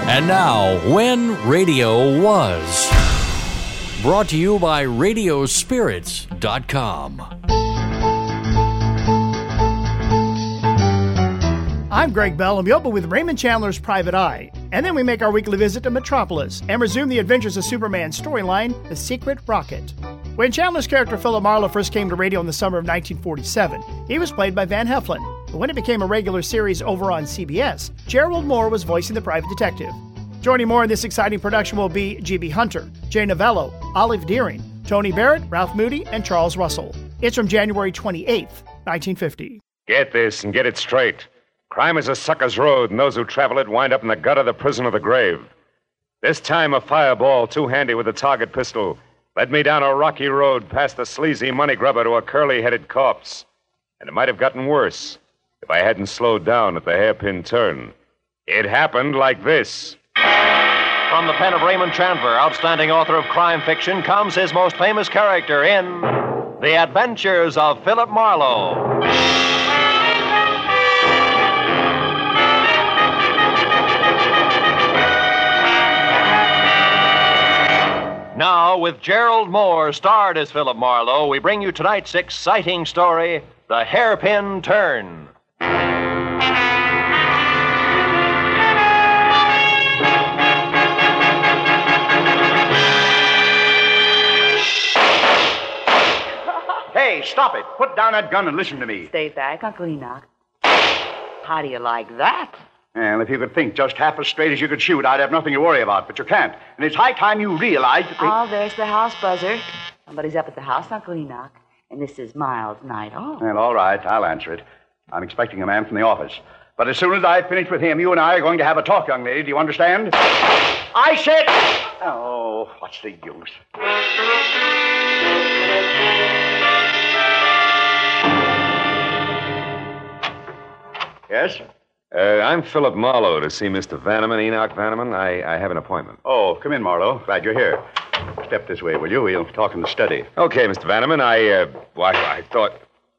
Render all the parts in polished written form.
And now, When Radio Was. Brought to you by Radiospirits.com. I'm Greg Bell, and we open with Raymond Chandler's Private Eye. And then we make our weekly visit to Metropolis and resume the Adventures of Superman storyline, The Secret Rocket. When Chandler's character Philip Marlowe first came to radio in the summer of 1947, he was played by Van Heflin. But when it became a regular series over on CBS, Gerald Moore was voicing the private detective. Joining Moore in this exciting production will be G.B. Hunter, Jay Novello, Olive Deering, Tony Barrett, Ralph Moody, and Charles Russell. It's from January 28th, 1950. Get this and get it straight. Crime is a sucker's road, and those who travel it wind up in the gut of the prison or the grave. This time, a fireball, too handy with a target pistol, led me down a rocky road past the sleazy money grubber to a curly-headed corpse. And it might have gotten worse if I hadn't slowed down at the hairpin turn. It happened like this. From the pen of Raymond Chandler, outstanding author of crime fiction, comes his most famous character in The Adventures of Philip Marlowe. Now, with Gerald Moore starred as Philip Marlowe, we bring you tonight's exciting story, The Hairpin Turn. Hey, stop it. Put down that gun and listen to me. Stay back, Uncle Enoch. How do you like that? Well, if you could think just half as straight as you could shoot, I'd have nothing to worry about, but you can't. And it's high time you realized that Oh, there's the house buzzer. Somebody's up at the house, Uncle Enoch. And this is Miles' night off. Well, all right, I'll answer it. I'm expecting a man from the office. But as soon as I finish with him, you and I are going to have a talk, young lady. Do you understand? I said... Oh, what's the use? Yes? I'm Philip Marlowe to see Mr. Vanneman, Enoch Vanneman. I have an appointment. Oh, come in, Marlowe. Glad you're here. Step this way, will you? We'll talk in the study. Okay, Mr. Vanneman, I thought...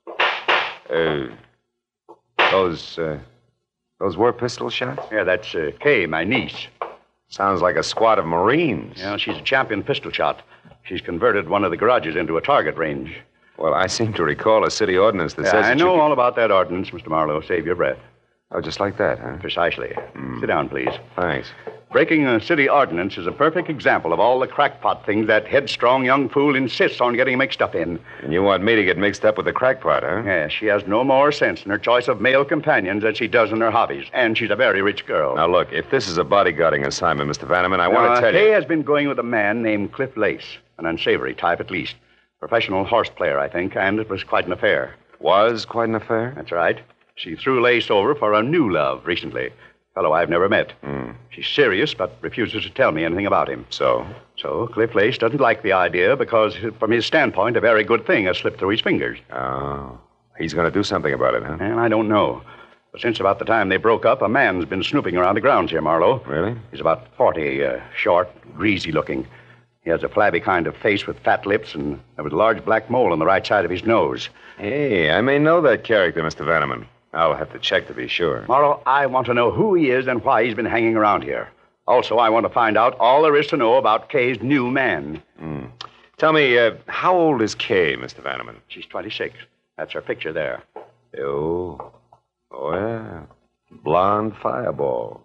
Those were pistol shots? Yeah, that's Kay, my niece. Sounds like a squad of Marines. Yeah, she's a champion pistol shot. She's converted one of the garages into a target range. Well, I seem to recall a city ordinance that says... I know all about that ordinance, Mr. Marlowe. Save your breath. Oh, just like that, huh? Precisely. Sit down, please. Thanks. Breaking a city ordinance is a perfect example of all the crackpot things that headstrong young fool insists on getting mixed up in. And you want me to get mixed up with the crackpot, huh? Yes, she has no more sense in her choice of male companions than she does in her hobbies. And she's a very rich girl. Now, look, if this is a bodyguarding assignment, Mr. Vanneman, I want to tell you... Kay has been going with a man named Cliff Lace, an unsavory type at least. Professional horse player, I think, and it was quite an affair. Was quite an affair? That's right. She threw Lace over for a new love recently. Fellow I've never met. She's serious, but refuses to tell me anything about him. So Cliff Lace doesn't like the idea because, from his standpoint, a very good thing has slipped through his fingers. Oh. He's going to do something about it, huh? And I don't know. But since about the time they broke up, a man's been snooping around the grounds here, Marlowe. Really? He's about 40, short, greasy looking. He has a flabby kind of face with fat lips, and there was a large black mole on the right side of his nose. Hey, I may know that character, Mr. Vanneman. I'll have to check to be sure. Morrow, I want to know who he is and why he's been hanging around here. Also, I want to find out all there is to know about Kay's new man. Tell me, how old is Kay, Mr. Vanneman? She's 26. That's her picture there. Oh, yeah. Blonde fireball.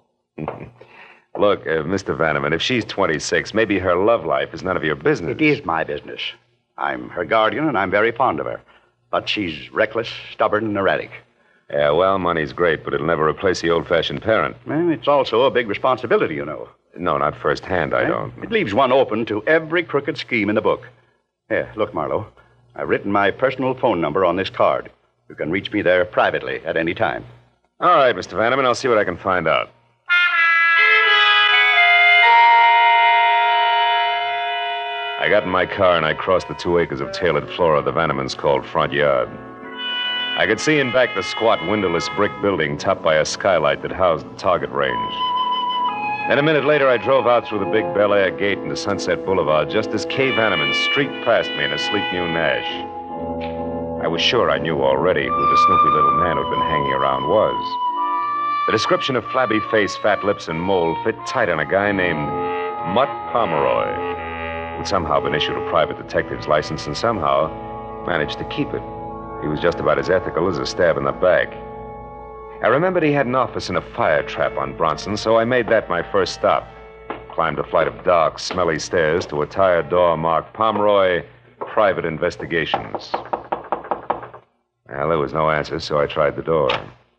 Look, Mr. Vanneman, if she's 26, maybe her love life is none of your business. It is my business. I'm her guardian, and I'm very fond of her. But she's reckless, stubborn, and erratic. Yeah, well, money's great, but it'll never replace the old-fashioned parent. Well, it's also a big responsibility, you know. No, not firsthand, I don't. It leaves one open to every crooked scheme in the book. Here, look, Marlowe. I've written my personal phone number on this card. You can reach me there privately at any time. All right, Mr. Vanneman, I'll see what I can find out. I got in my car and I crossed the 2 acres of tailored flora the Vannemans called front yard. I could see in back the squat, windowless brick building topped by a skylight that housed the target range. Then a minute later, I drove out through the big Bel Air gate into Sunset Boulevard just as Kay Vanneman streaked past me in a sleek new Nash. I was sure I knew already who the snoopy little man who'd been hanging around was. The description of flabby face, fat lips, and mole fit tight on a guy named Mutt Pomeroy, who'd somehow been issued a private detective's license and somehow managed to keep it. He was just about as ethical as a stab in the back. I remembered he had an office in a fire trap on Bronson, so I made that my first stop. Climbed a flight of dark, smelly stairs to a tired door marked Pomeroy Private Investigations. Well, there was no answer, so I tried the door.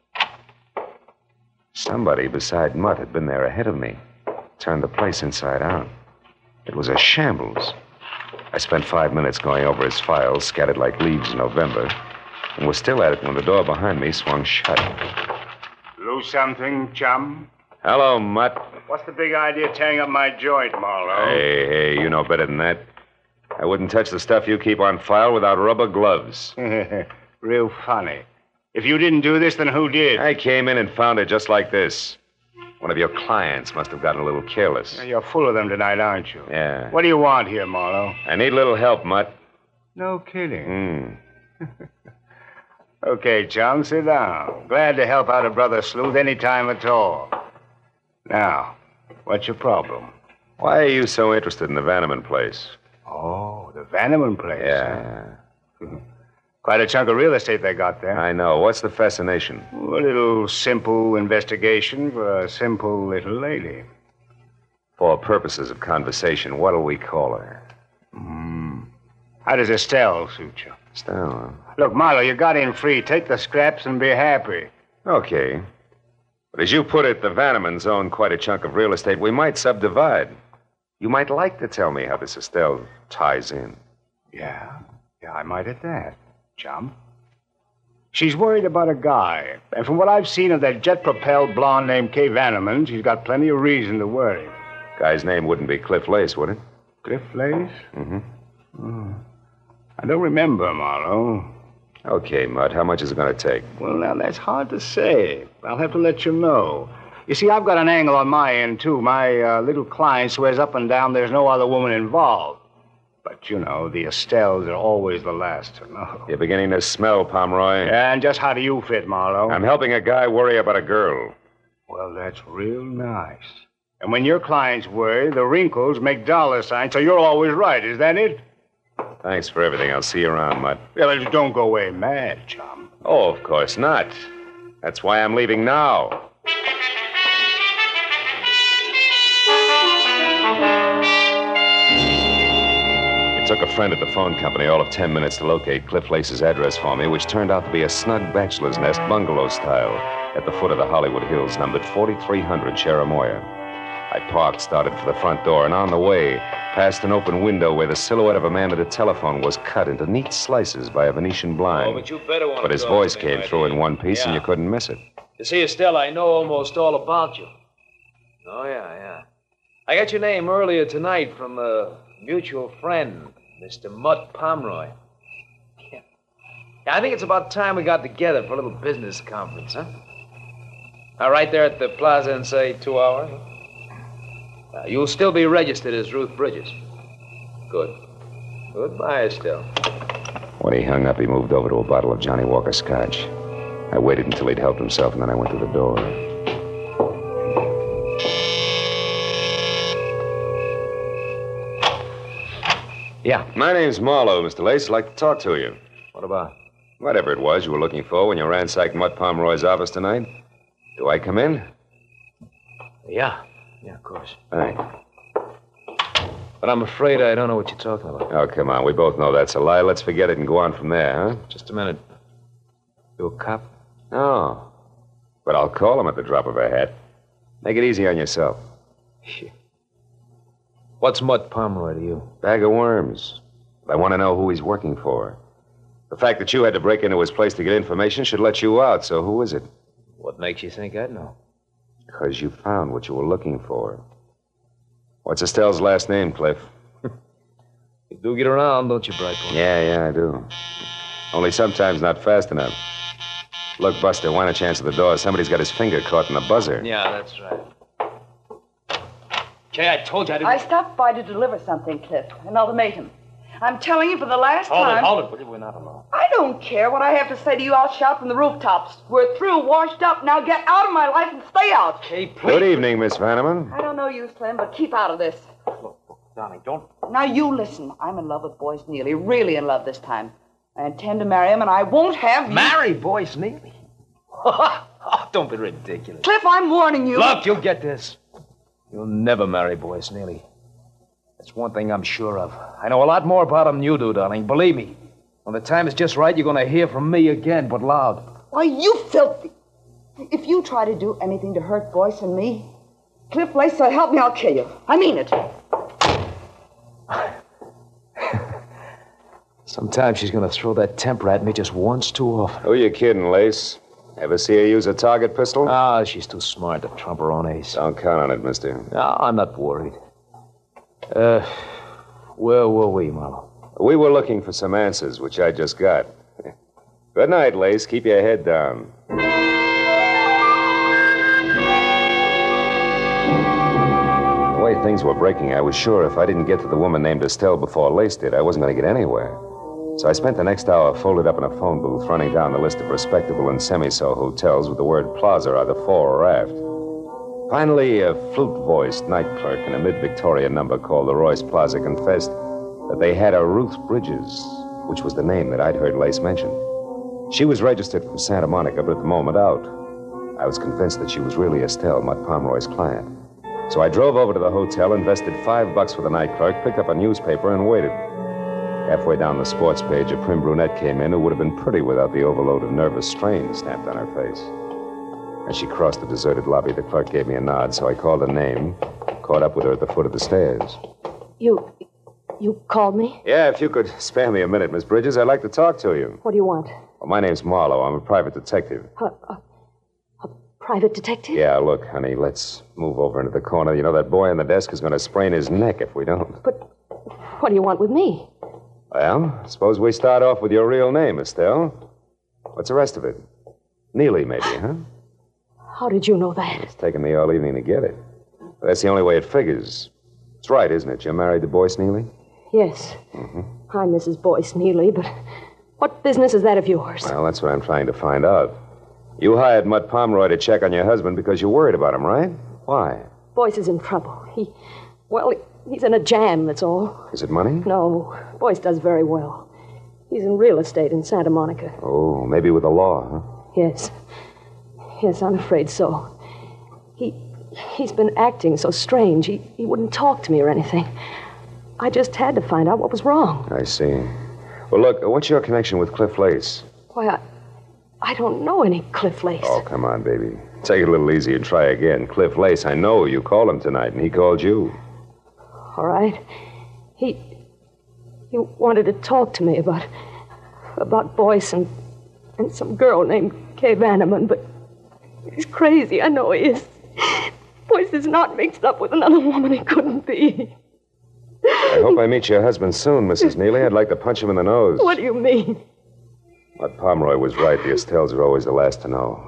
Somebody beside Mutt had been there ahead of me. Turned the place inside out. It was a shambles. I spent 5 minutes going over his files, scattered like leaves in November, and was still at it when the door behind me swung shut. Lose something, chum? Hello, Mutt. What's the big idea tearing up my joint, Marlowe? Hey, you know better than that. I wouldn't touch the stuff you keep on file without rubber gloves. Real funny. If you didn't do this, then who did? I came in and found it just like this. One of your clients must have gotten a little careless. You're full of them tonight, aren't you? Yeah. What do you want here, Marlowe? I need a little help, Mutt. No kidding. Okay, chum, sit down. Glad to help out a brother sleuth any time at all. Now, what's your problem? Why are you so interested in the Vanneman place? Oh, the Vanneman place. Yeah. Huh? Quite a chunk of real estate they got there. I know. What's the fascination? A little simple investigation for a simple little lady. For purposes of conversation, what'll we call her? How does Estelle suit you? Estelle. Look, Marlowe, you got in free. Take the scraps and be happy. Okay. But as you put it, the Vannemans own quite a chunk of real estate. We might subdivide. You might like to tell me how this Estelle ties in. Yeah, I might at that, chum. She's worried about a guy. And from what I've seen of that jet-propelled blonde named Kay Vanneman, she's got plenty of reason to worry. Guy's name wouldn't be Cliff Lace, would it? Cliff Lace? Mm-hmm. Oh. I don't remember, Marlowe. Okay, Mutt, how much is it going to take? Well, now, that's hard to say. I'll have to let you know. You see, I've got an angle on my end, too. My little client swears up and down there's no other woman involved. But, you know, the Estelles are always the last to know. You're beginning to smell, Pomeroy. And just how do you fit, Marlowe? I'm helping a guy worry about a girl. Well, that's real nice. And when your clients worry, the wrinkles make dollar signs, so you're always right. Is that it? Thanks for everything. I'll see you around, Mutt. Yeah, but don't go away mad, chum. Oh, of course not. That's why I'm leaving now. It took a friend at the phone company all of 10 minutes to locate Cliff Lace's address for me, which turned out to be a snug bachelor's nest bungalow style at the foot of the Hollywood Hills, numbered 4300 Cherimoya. I parked, started for the front door, and on the way, past an open window where the silhouette of a man at a telephone was cut into neat slices by a Venetian blind. Oh, but you better want But his voice came through in one piece, and you couldn't miss it. You see, Estelle, I know almost all about you. Oh, yeah. I got your name earlier tonight from a mutual friend, Mr. Mutt Pomeroy. Yeah, I think it's about time we got together for a little business conference, huh? Now, right there at the plaza in, say, 2 hours. You'll still be registered as Ruth Bridges. Good. Goodbye, Estelle. When he hung up, he moved over to a bottle of Johnny Walker Scotch. I waited until he'd helped himself, and then I went to the door. Yeah. My name's Marlowe, Mr. Lace. I'd like to talk to you. What about? Whatever it was you were looking for when you ransacked Mutt Pomeroy's office tonight. Do I come in? Yeah, of course. Thanks. But I'm afraid I don't know what you're talking about. Oh, come on. We both know that's a lie. Let's forget it and go on from there, huh? Just a minute. You a cop? No. But I'll call him at the drop of a hat. Make it easy on yourself. What's Mutt Pomeroy to you? Bag of worms. But I want to know who he's working for. The fact that you had to break into his place to get information should let you out, so who is it? What makes you think I'd know? Because you found what you were looking for. What's Estelle's last name, Cliff? You do get around, don't you, Brightboy? Yeah, I do. Only sometimes not fast enough. Look, Buster, why don't you answer the door? Somebody's got his finger caught in the buzzer. Yeah, that's right. Kay, I told you I didn't... I stopped by to deliver something, Cliff. An ultimatum. I'm telling you for the last time. Hold it. We're not alone. I don't care what I have to say to you. I'll shout from the rooftops. We're through, washed up. Now get out of my life and stay out. Kay, please. Good evening, Miss Vanneman. I don't know you, Slim, but keep out of this. Look, darling, don't... Now you listen. I'm in love with Boyce Neely. Really in love this time. I intend to marry him, and I won't have you... Marry Boyce Neely? Oh, don't be ridiculous. Cliff, I'm warning you. Look, you'll get this. You'll never marry Boyce Neely. That's one thing I'm sure of. I know a lot more about him than you do, darling. Believe me. When the time is just right, you're going to hear from me again, but loud. Why, you filthy... If you try to do anything to hurt Boyce and me, Cliff Lace, so help me, I'll kill you. I mean it. Sometimes she's going to throw that temper at me just once too often. Who you kidding, Lace? Ever see her use a target pistol? Ah, she's too smart to trump her own ace. Don't count on it, mister. No, I'm not worried. Where were we, Marlowe? We were looking for some answers, which I just got. Good night, Lace. Keep your head down. The way things were breaking, I was sure if I didn't get to the woman named Estelle before Lace did, I wasn't going to get anywhere. So I spent the next hour folded up in a phone booth running down the list of respectable and semi-so hotels with the word plaza either fore or aft. Finally, a flute-voiced night clerk in a mid-Victorian number called the Royce Plaza confessed that they had a Ruth Bridges, which was the name that I'd heard Lace mention. She was registered from Santa Monica, but at the moment out. I was convinced that she was really Estelle, Mutt Pomeroy's client. So I drove over to the hotel, invested $5 for the night clerk, picked up a newspaper, and waited. Halfway down the sports page, a prim brunette came in who would have been pretty without the overload of nervous strain stamped on her face. As she crossed the deserted lobby, the clerk gave me a nod, so I called her name, caught up with her at the foot of the stairs. You called me? Yeah, if you could spare me a minute, Miss Bridges, I'd like to talk to you. What do you want? Well, my name's Marlowe. I'm a private detective. A private detective? Yeah, look, honey, let's move over into the corner. You know, that boy on the desk is going to sprain his neck if we don't. But what do you want with me? Well, suppose we start off with your real name, Estelle. What's the rest of it? Neely, maybe, huh? How did you know that? It's taken me all evening to get it. But that's the only way it figures. It's right, isn't it? You're married to Boyce Neely? Yes. Mm-hmm. I'm Mrs. Boyce Neely, but what business is that of yours? Well, that's what I'm trying to find out. You hired Mutt Pomeroy to check on your husband because you're worried about him, right? Why? Boyce is in trouble. He's in a jam, that's all. Is it money? No. Boyce does very well. He's in real estate in Santa Monica. Oh, maybe with the law, huh? Yes. Yes, I'm afraid so. He's been acting so strange. He wouldn't talk to me or anything. I just had to find out what was wrong. I see. Well, look, what's your connection with Cliff Lace? Why, I don't know any Cliff Lace. Oh, come on, baby. Take it a little easy and try again. Cliff Lace, I know you called him tonight, and he called you. All right. He wanted to talk to me about Boyce and some girl named Kay Vanneman, but he's crazy. I know he is. Boyce is not mixed up with another woman. He couldn't be. I hope I meet your husband soon, Mrs. Neely. I'd like to punch him in the nose. What do you mean? Mutt Pomeroy was right. The Estelles are always the last to know.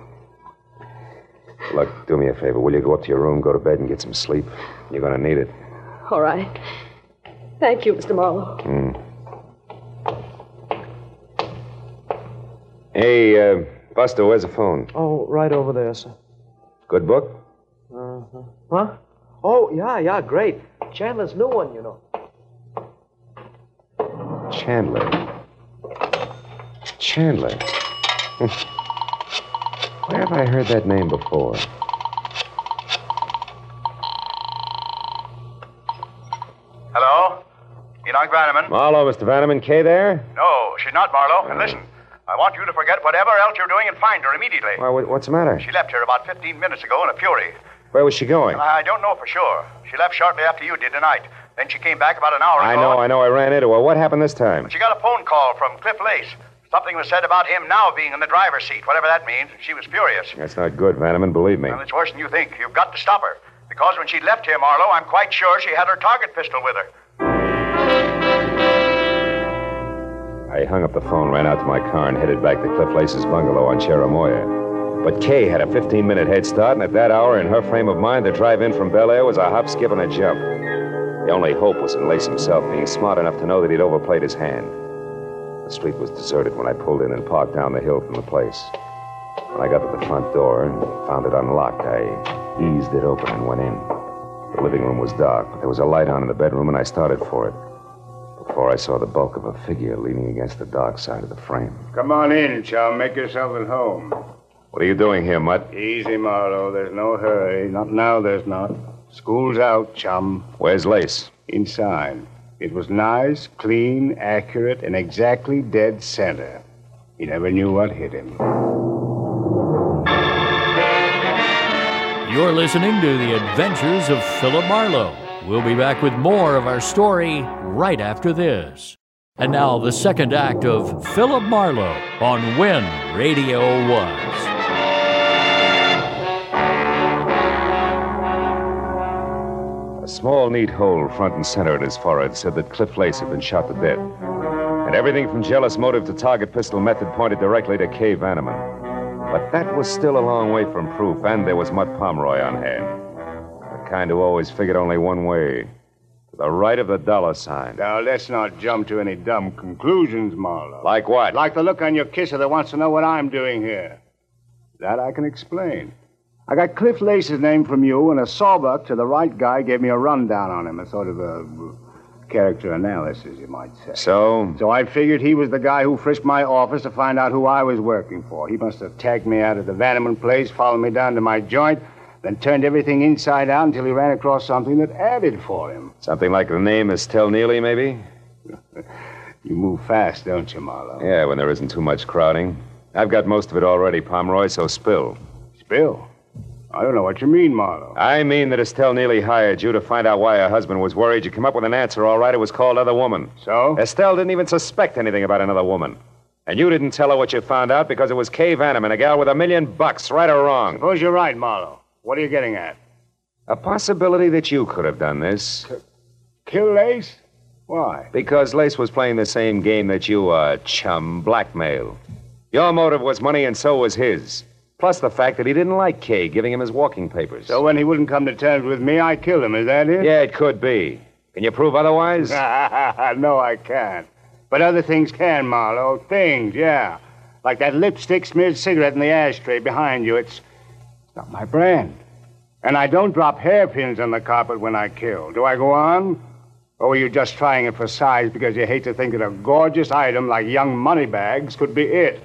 Look, do me a favor. Will you go up to your room, go to bed, and get some sleep? You're going to need it. All right. Thank you, Mr. Marlowe. Hey, Buster, where's the phone? Oh, right over there, sir. Good book? Uh-huh. Huh? Oh, yeah, great. Chandler's new one, you know. Chandler. Where have I heard that name before? Hello? Enoch Vanneman? Marlowe, Mr. Vanneman. Kay there? No, she's not, Marlowe. And listen, I want you to forget whatever else you're doing and find her immediately. Why, what's the matter? She left here about 15 minutes ago in a fury. Where was she going? I don't know for sure. She left shortly after you did tonight. Then she came back about an hour ago. I know. I ran into her. What happened this time? She got a phone call from Cliff Lace. Something was said about him now being in the driver's seat, whatever that means. She was furious. That's not good, Vanneman, believe me. Well, it's worse than you think. You've got to stop her. Because when she left here, Marlowe, I'm quite sure she had her target pistol with her. I hung up the phone, ran out to my car, and headed back to Cliff Lace's bungalow on Cherimoya. But Kay had a 15-minute head start, and at that hour, in her frame of mind, the drive in from Bel Air was a hop, skip, and a jump. The only hope was in Lace himself being smart enough to know that he'd overplayed his hand. The street was deserted when I pulled in and parked down the hill from the place. When I got to the front door and found it unlocked, I eased it open and went in. The living room was dark, but there was a light on in the bedroom, and I started for it. Before I saw the bulk of a figure leaning against the dark side of the frame. Come on in, chum. Make yourself at home. What are you doing here, Mutt? Easy, Marlowe. There's no hurry. Not now, there's not. School's out, chum. Where's Lace? Inside. It was nice, clean, accurate, and exactly dead center. He never knew what hit him. You're listening to The Adventures of Philip Marlowe. We'll be back with more of our story right after this. And now the second act of Philip Marlowe on When Radio Was. A small, neat hole front and center at his forehead said that Cliff Lace had been shot to death. And everything from jealous motive to target pistol method pointed directly to Kay Vanneman. But that was still a long way from proof, and there was Mutt Pomeroy on hand. The kind who always figured only one way. To the right of the dollar sign. Now, let's not jump to any dumb conclusions, Marlowe. Like what? Like the look on your kisser that wants to know what I'm doing here. That I can explain. I got Cliff Lace's name from you, and a sawbuck to the right guy gave me a rundown on him, a sort of a character analysis, you might say. So? So I figured he was the guy who frisked my office to find out who I was working for. He must have tagged me out at the Vanneman place, followed me down to my joint, then turned everything inside out until he ran across something that added for him. Something like the name Estelle Neely, maybe? You move fast, don't you, Marlowe? Yeah, when there isn't too much crowding. I've got most of it already, Pomeroy, so spill. Spill? I don't know what you mean, Marlowe. I mean that Estelle Neely hired you to find out why her husband was worried. You came up with an answer, all right. It was called Other Woman. So? Estelle didn't even suspect anything about another woman. And you didn't tell her what you found out because it was Kay Vanneman, a gal with $1 million, right or wrong. Suppose you're right, Marlowe. What are you getting at? A possibility that you could have done this. Kill Lace? Why? Because Lace was playing the same game that you are, chum, blackmail. Your motive was money, and so was his. Plus the fact that he didn't like Kay giving him his walking papers. So when he wouldn't come to terms with me, I killed him, is that it? Yeah, it could be. Can you prove otherwise? No, I can't. But other things can, Marlowe. Things, yeah. Like that lipstick-smeared cigarette in the ashtray behind you. It's not my brand. And I don't drop hairpins on the carpet when I kill. Do I go on? Or were you just trying it for size because you hate to think that a gorgeous item like young moneybags could be it?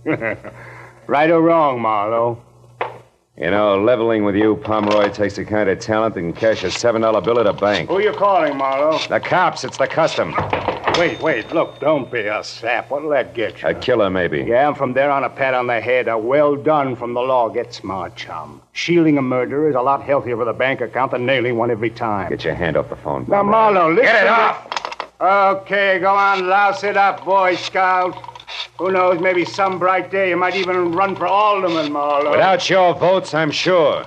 Right or wrong, Marlowe? You know, leveling with you, Pomeroy, takes the kind of talent that can cash a $7 bill at a bank. Who are you calling, Marlowe? The cops. It's the custom. Wait. Look, don't be a sap. What'll that get you? A killer, maybe. Yeah, and from there on, a pat on the head. A well done from the law. Get smart, chum. Shielding a murderer is a lot healthier for the bank account than nailing one every time. Get your hand off the phone, Now, Pomeroy. Marlowe, listen. Get it off! Okay, go on, louse it up, Boy Scout. Who knows, maybe some bright day you might even run for alderman, Marlowe. Without your votes, I'm sure.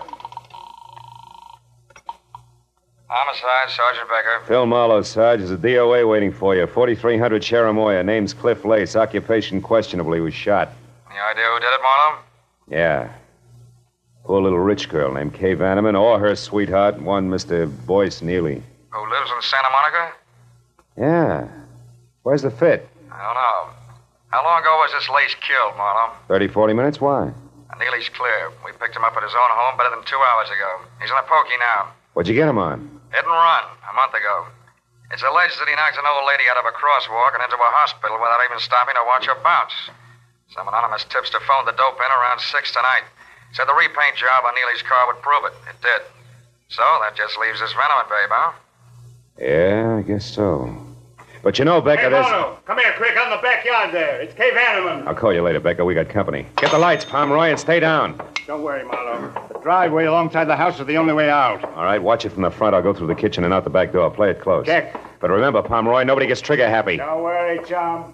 Homicide, Sergeant Becker. Phil Marlowe, Sarge. There's a DOA waiting for you. 4300 Cherimoya. Name's Cliff Lace. Occupation questionable. He was shot. Any idea who did it, Marlowe? Yeah. Poor little rich girl named Kay Vanneman, or her sweetheart, one Mr. Boyce Neely. Who lives in Santa Monica? Yeah. Where's the fit? I don't know. How long ago was this Lace killed, Marlowe? 30, 40 minutes? Why? Neely's clear. We picked him up at his own home better than 2 hours ago. He's in a pokey now. What'd you get him on? Hit and run, a month ago. It's alleged that he knocked an old lady out of a crosswalk and into a hospital without even stopping to watch her bounce. Some anonymous tipster phoned the dope in around 6 tonight. Said the repaint job on Neely's car would prove it. It did. So that just leaves this Vanneman babe, huh? Yeah, I guess so. But you know, Becker, Hey, Marlowe, come here, quick, out in the backyard there. It's Kay Vanneman. I'll call you later, Becker. We got company. Get the lights, Pomeroy, and stay down. Don't worry, Marlowe. The driveway alongside the house is the only way out. All right, watch it from the front. I'll go through the kitchen and out the back door. Play it close. Check. But remember, Pomeroy, nobody gets trigger happy. Don't worry, chum.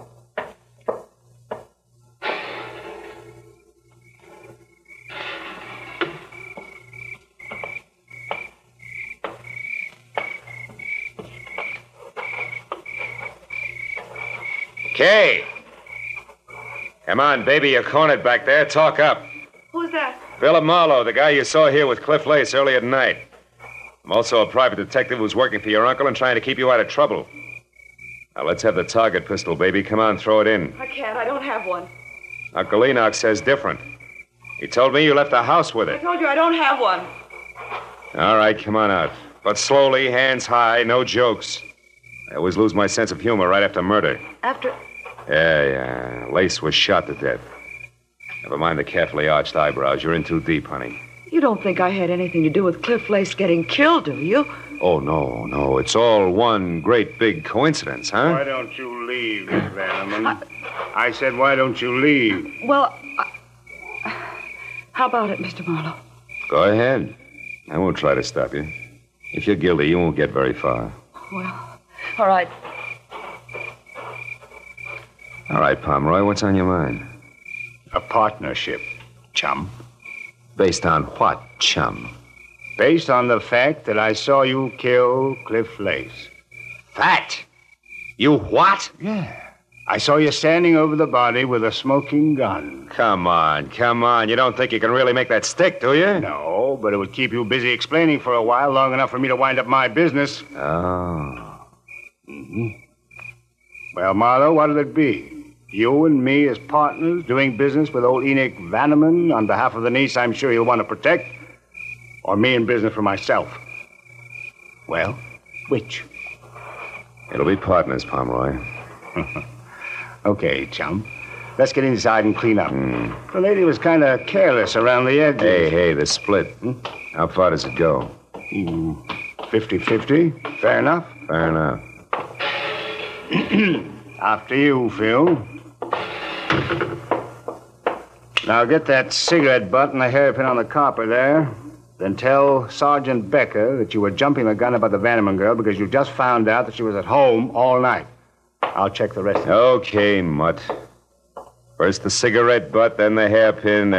Kay! Come on, baby. You're cornered back there. Talk up. Who's that? Philip Marlowe, the guy you saw here with Cliff Lace earlier tonight. I'm also a private detective who's working for your uncle and trying to keep you out of trouble. Now, let's have the target pistol, baby. Come on, throw it in. I can't. I don't have one. Uncle Enoch says different. He told me you left the house with I it. told you I don't have one. All right, come on out. But slowly, hands high, no jokes. I always lose my sense of humor right after murder. After... Yeah. Lace was shot to death. Never mind the carefully arched eyebrows. You're in too deep, honey. You don't think I had anything to do with Cliff Lace getting killed, do you? Oh, no. It's all one great big coincidence, huh? Why don't you leave, Miss Vanneman? I said, why don't you leave? Well, how about it, Mr. Marlowe? Go ahead. I won't try to stop you. If you're guilty, you won't get very far. Well, all right. All right, Pomeroy, what's on your mind? A partnership, chum. Based on what, chum? Based on the fact that I saw you kill Cliff Lace. Fact? You what? Yeah. I saw you standing over the body with a smoking gun. Come on. You don't think you can really make that stick, do you? No, but it would keep you busy explaining for a while, long enough for me to wind up my business. Oh. Mm-hmm. Well, Marlowe, what'll it be? You and me as partners doing business with old Enoch Vanneman on behalf of the niece I'm sure you'll want to protect? Or me in business for myself? Well, which? It'll be partners, Pomeroy. Okay, chum. Let's get inside and clean up. The lady was kind of careless around the edges. Hey, the split. How far does it go? 50-50. Fair enough? Fair enough. After you, Phil. Now get that cigarette butt and the hairpin on the copper there. Then tell Sergeant Becker that you were jumping the gun about the Vanneman girl because you just found out that she was at home all night. I'll check the rest of it. Okay, Mutt. First the cigarette butt, then the hairpin.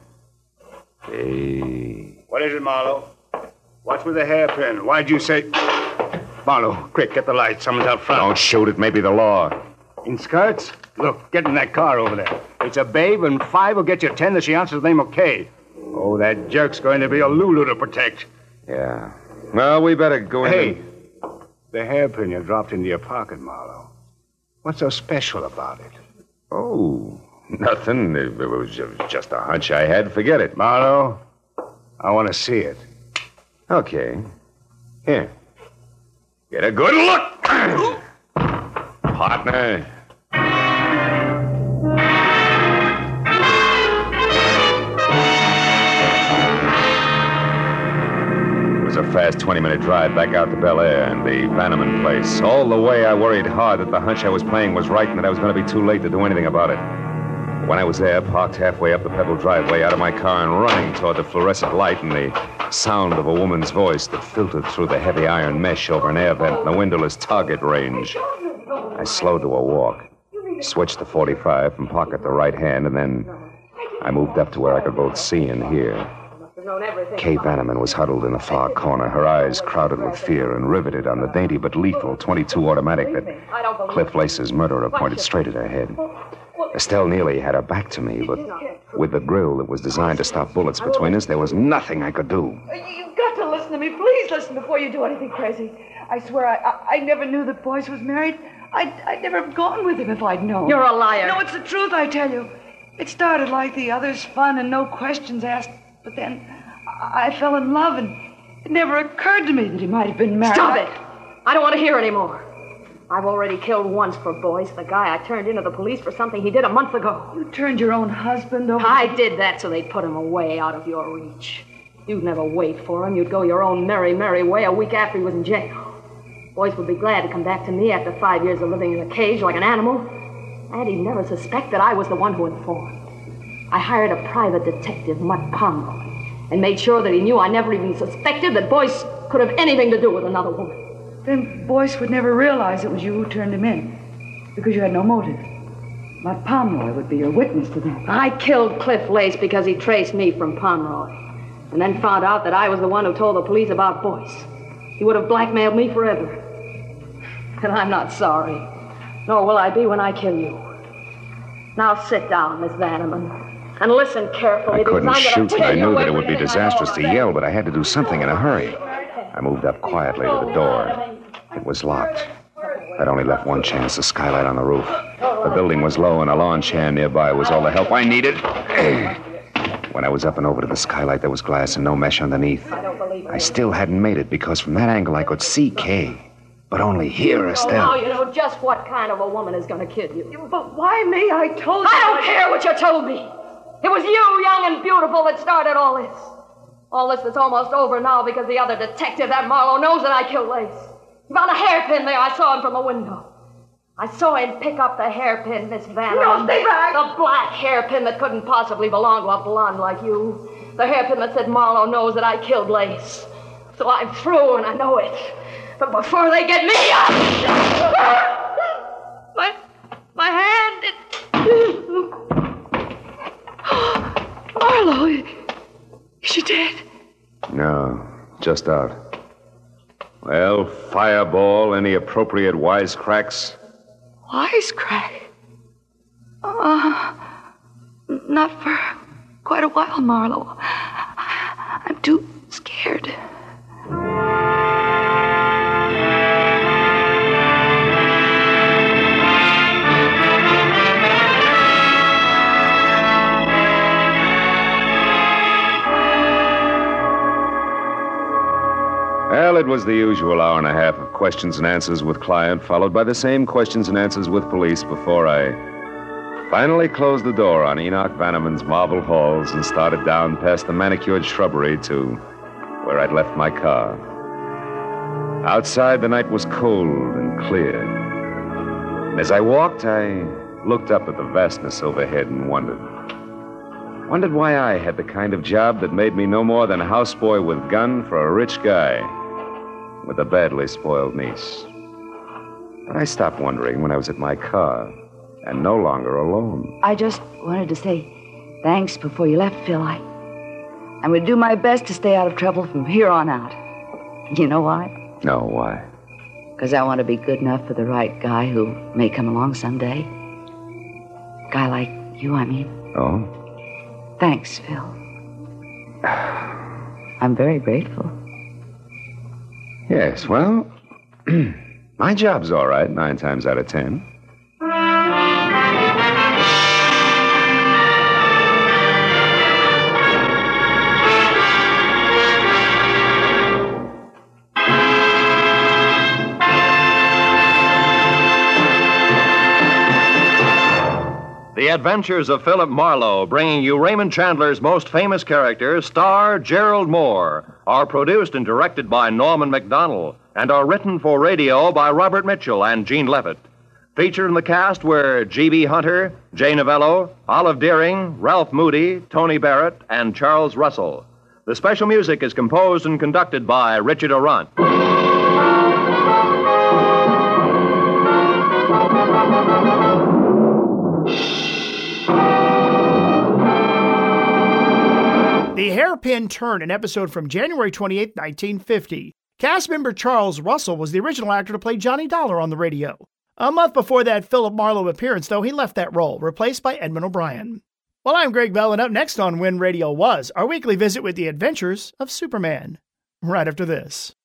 Hey. What is it, Marlowe? What's with the hairpin? Why'd you say... Marlowe, quick, get the light. Someone's out front. Don't shoot. It may be the law. In skirts? Look, get in that car over there. It's a babe, and 5 will get you 10 that she answers the name of Kay. Oh, that jerk's going to be a Lulu to protect. Yeah. Well, we better go in. Hey, the hairpin you dropped into your pocket, Marlowe. What's so special about it? Oh, nothing. It was just a hunch I had. Forget it. Marlowe, I want to see it. Okay. Here. Get a good look. Partner. It was a fast 20-minute drive back out to Bel Air and the Vanneman place. All the way, I worried hard that the hunch I was playing was right and that I was going to be too late to do anything about it. When I was there, parked halfway up the pebbled driveway, out of my car and running toward the fluorescent light and the sound of a woman's voice that filtered through the heavy iron mesh over an air vent in the windowless target range. I slowed to a walk, switched to 45 from pocket to right hand, and then I moved up to where I could both see and hear. Kay Vanneman was huddled in a far corner, her eyes crowded with fear and riveted on the dainty but lethal .22 automatic that Cliff Lace's murderer pointed straight at her head. Estelle Neely had her back to me, but with the grill that was designed to stop bullets between us, there was nothing I could do. You've got to listen to me. Please listen before you do anything crazy. I swear I never knew that Boyce was married. I'd never have gone with him if I'd known. You're a liar. No, it's the truth, I tell you. It started like the others, fun and no questions asked. But then I fell in love, and it never occurred to me that he might have been married. Stop it! I don't want to hear any more. I've already killed once for Boyce, the guy I turned into the police for something he did a month ago. You turned your own husband over? I did that so they'd put him away out of your reach. You'd never wait for him. You'd go your own merry, merry way a week after he was in jail. Boyce would be glad to come back to me after 5 years of living in a cage like an animal. And he'd never suspect that I was the one who informed. I hired a private detective, Mutt Pomeroy, and made sure that he knew I never even suspected that Boyce could have anything to do with another woman. Then Boyce would never realize it was you who turned him in, because you had no motive. Mutt Pomeroy would be your witness to that. I killed Cliff Lace because he traced me from Pomeroy, and then found out that I was the one who told the police about Boyce. He would have blackmailed me forever. And I'm not sorry, nor will I be when I kill you. Now sit down, Miss Vanneman, and listen carefully. I couldn't shoot, and I knew that it would be disastrous to yell, but I had to do something in a hurry. I moved up quietly to the door. It was locked. I'd only left one chance, a skylight on the roof. The building was low, and a lawn chair nearby was all the help I needed. When I was up and over to the skylight, there was glass and no mesh underneath. I still hadn't made it, because from that angle I could see Kay, but only hear Estelle. Now you know just what kind of a woman is going to kill you. But why me? I told you. I don't care what you told me. It was you, young and beautiful, that started all this. All this that's almost over now because the other detective, that Marlowe, knows that I killed Lace. He found a hairpin there. I saw him from the window. I saw him pick up the hairpin, Miss Van. No, stay back. The black hairpin that couldn't possibly belong to a blonde like you. The hairpin that said Marlowe knows that I killed Lace. So I'm through, and I know it. But before they get me, my hand, Marlowe, is she dead? No, just out. Well, Fireball, any appropriate wisecracks? Wisecrack? Not for quite a while, Marlowe. I'm too scared. Well, it was the usual hour and a half of questions and answers with client, followed by the same questions and answers with police before I finally closed the door on Enoch Vanneman's marble halls and started down past the manicured shrubbery to where I'd left my car. Outside, the night was cold and clear. And as I walked, I looked up at the vastness overhead and wondered why I had the kind of job that made me no more than a houseboy with gun for a rich guy with a badly spoiled niece. But I stopped wondering when I was at my car and no longer alone. I just wanted to say thanks before you left, Phil. I'm going to do my best to stay out of trouble from here on out. You know why? No, why? Because I want to be good enough for the right guy who may come along someday. A guy like you, I mean. Oh? Thanks, Phil. I'm very grateful. Yes, well, my job's all right 9 times out of 10. The Adventures of Philip Marlowe, bringing you Raymond Chandler's most famous character, star Gerald Moore, are produced and directed by Norman Macdonnell and are written for radio by Robert Mitchell and Gene Levitt. Featured in the cast were G.B. Hunter, Jay Novello, Olive Deering, Ralph Moody, Tony Barrett, and Charles Russell. The special music is composed and conducted by Richard Arant. The Hairpin Turn, an episode from January 28, 1950. Cast member Charles Russell was the original actor to play Johnny Dollar on the radio. A month before that Philip Marlowe appearance, though, he left that role, replaced by Edmund O'Brien. Well, I'm Greg Bell, and up next on When Radio Was, our weekly visit with the adventures of Superman. Right after this.